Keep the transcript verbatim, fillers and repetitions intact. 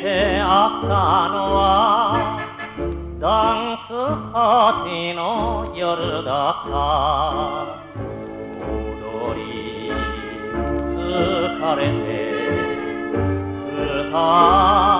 てあったのはダンスパーティーの夜だった。踊り疲れて二